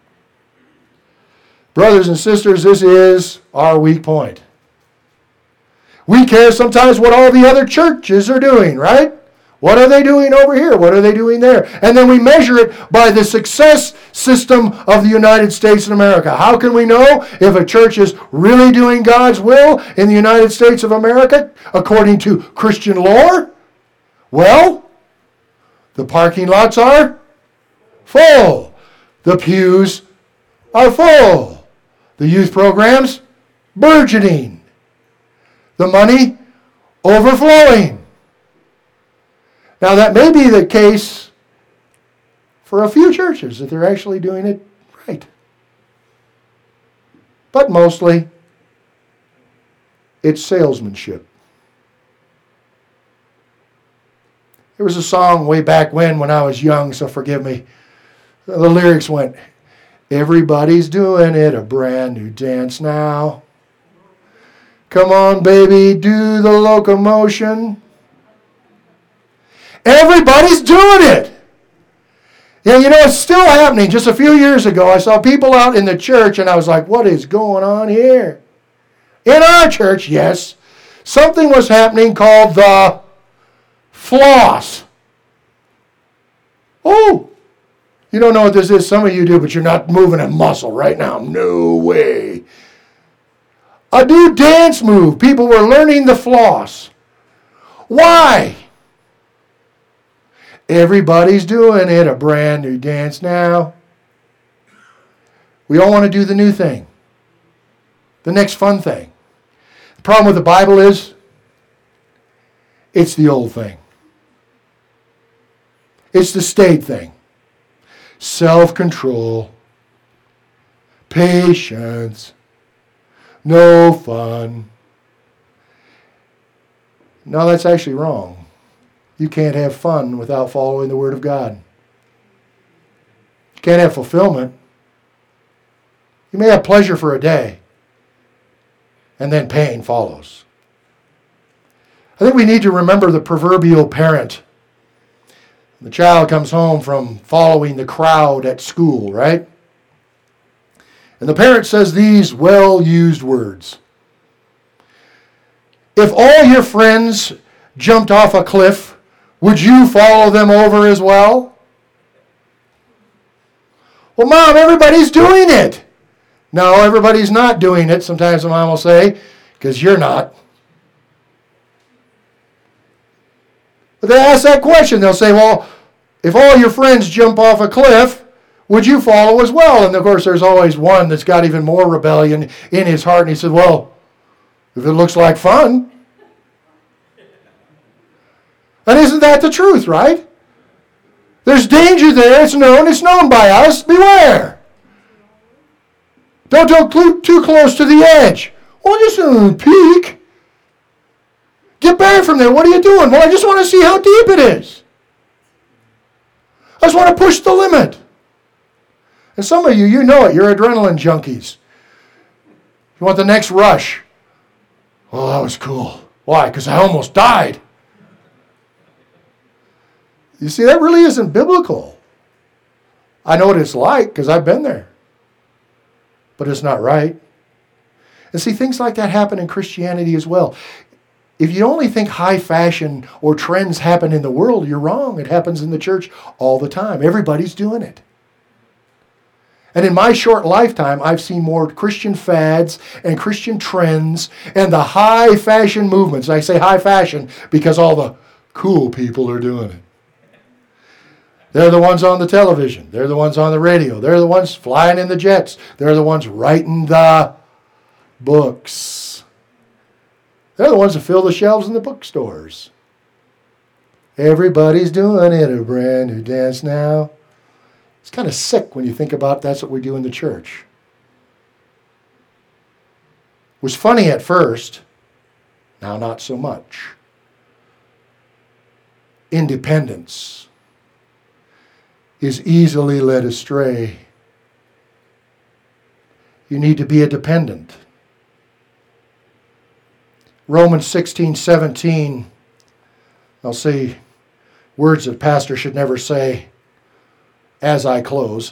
Brothers and sisters, this is our weak point. We care sometimes what all the other churches are doing, right? What are they doing over here? What are they doing there? And then we measure it by the success system of the United States of America. How can we know if a church is really doing God's will in the United States of America according to Christian lore? Well, the parking lots are full. The pews are full. The youth programs burgeoning. The money overflowing. Now that may be the case for a few churches, that they're actually doing it right. But mostly, it's salesmanship. There was a song way back when I was young, so forgive me. The lyrics went, everybody's doing it, a brand new dance now. Come on, baby, do the locomotion. Everybody's doing it. Yeah, you know, it's still happening. Just a few years ago, I saw people out in the church, and I was like, what is going on here? In our church, yes, something was happening called the floss. Oh, you don't know what this is. Some of you do, but you're not moving a muscle right now. No way. A new dance move. People were learning the floss. Why? Everybody's doing it. A brand new dance now. We all want to do the new thing. The next fun thing. The problem with the Bible is it's the old thing. It's the staid thing. Self-control. Patience. No fun. No, that's actually wrong. You can't have fun without following the Word of God. You can't have fulfillment. You may have pleasure for a day, and then pain follows. I think we need to remember the proverbial parent. The child comes home from following the crowd at school, right? And the parent says these well-used words. If all your friends jumped off a cliff, would you follow them over as well? Well, Mom, everybody's doing it. No, everybody's not doing it. Sometimes the mom will say, because you're not. But they ask that question. They'll say, well, if all your friends jump off a cliff, would you follow as well? And of course, there's always one that's got even more rebellion in his heart. And he said, well, if it looks like fun. And isn't that the truth, right? There's danger there. It's known by us. Beware. Don't go too close to the edge. Well, just a peek. Get back from there. What are you doing? Well, I just want to see how deep it is. I just want to push the limit. And some of you know it. You're adrenaline junkies. You want the next rush. Oh, that was cool. Why? Because I almost died. You see, that really isn't biblical. I know what it's like because I've been there. But it's not right. And see, things like that happen in Christianity as well. If you only think high fashion or trends happen in the world, you're wrong. It happens in the church all the time. Everybody's doing it. And in my short lifetime, I've seen more Christian fads and Christian trends and the high fashion movements. I say high fashion because all the cool people are doing it. They're the ones on the television. They're the ones on the radio. They're the ones flying in the jets. They're the ones writing the books. They're the ones that fill the shelves in the bookstores. Everybody's doing it, a brand new dance now. It's kind of sick when you think about that's what we do in the church. It was funny at first, now not so much. Independence is easily led astray. You need to be a dependent. Romans 16:17, I'll say words that pastor should never say as I close.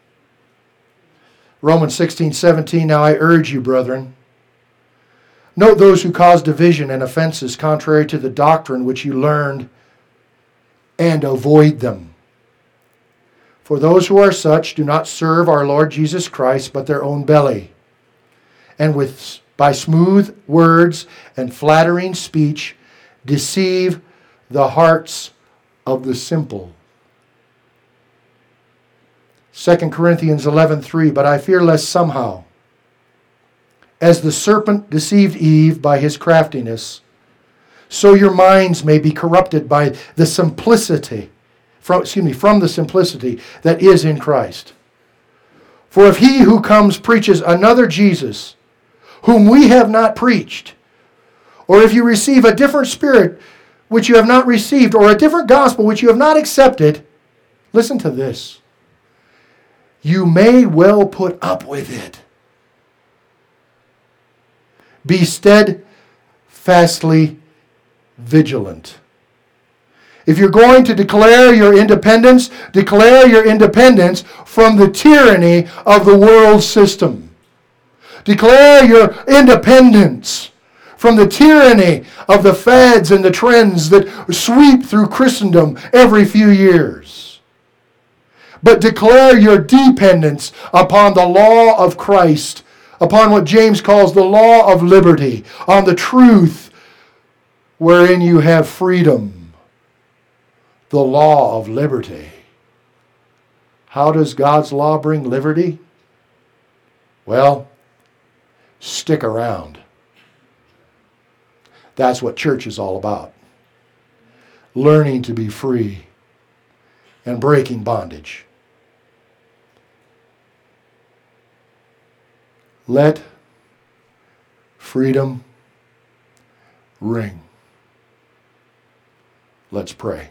Romans 16:17, now I urge you, brethren, note those who cause division and offenses contrary to the doctrine which you learned, and avoid them. For those who are such do not serve our Lord Jesus Christ, but their own belly, and by smooth words and flattering speech deceive the hearts of the simple. 2 Corinthians 11:3, but I fear lest somehow, as the serpent deceived Eve by his craftiness, so your minds may be corrupted by the simplicity, from the simplicity that is in Christ. For if he who comes preaches another Jesus, whom we have not preached, or if you receive a different spirit which you have not received, or a different gospel which you have not accepted, listen to this, you may well put up with it. Be steadfastly vigilant. If you're going to declare your independence from the tyranny of the world system. Declare your independence from the tyranny of the fads and the trends that sweep through Christendom every few years. But declare your dependence upon the law of Christ, upon what James calls the law of liberty, on the truth wherein you have freedom, the law of liberty. How does God's law bring liberty? Well, stick around. That's what church is all about. Learning to be free and breaking bondage. Let freedom ring. Let's pray.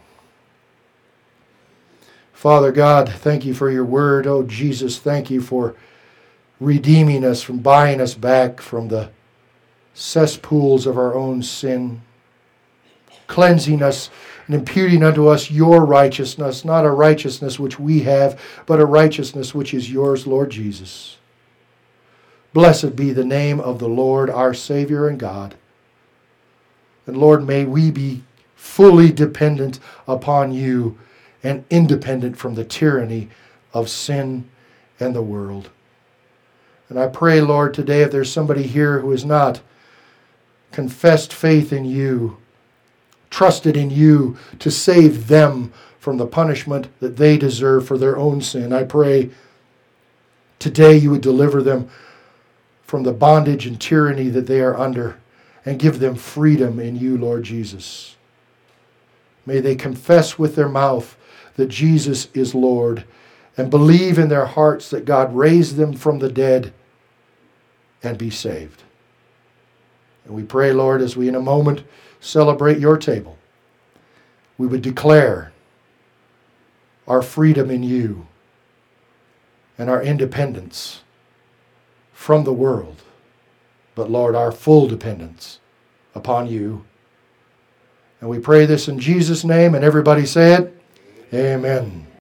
Father God, thank you for your word. Oh, Jesus, thank you for redeeming us, from buying us back from the cesspools of our own sin, cleansing us and imputing unto us your righteousness, not a righteousness which we have, but a righteousness which is yours, Lord Jesus. Blessed be the name of the Lord, our Savior and God. And Lord, may we be fully dependent upon you and independent from the tyranny of sin and the world. And I pray, Lord, today if there's somebody here who has not confessed faith in you, trusted in you to save them from the punishment that they deserve for their own sin, I pray today you would deliver them from the bondage and tyranny that they are under and give them freedom in you, Lord Jesus. May they confess with their mouth that Jesus is Lord and believe in their hearts that God raised them from the dead and be saved. And we pray, Lord, as we in a moment celebrate your table, we would declare our freedom in you and our independence from the world, but Lord, our full dependence upon you. And we pray this in Jesus' name, and everybody say it. Amen.